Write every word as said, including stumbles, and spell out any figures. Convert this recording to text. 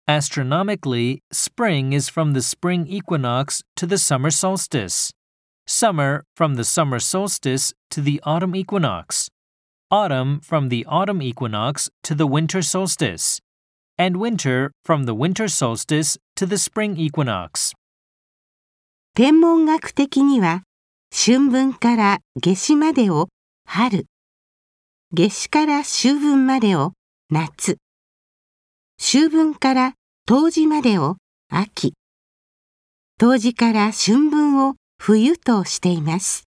Astronomically, spring is from the spring equinox to the summer solstice. Summer from the summer solstice to the autumn equinox. Autumn from the autumn equinox to the winter solstice. And winter from the winter solstice to the spring equinox. 天文学的には、春分から夏至までを春、夏至から秋分までを夏、秋分から冬至までを秋、冬至から春分を冬としています。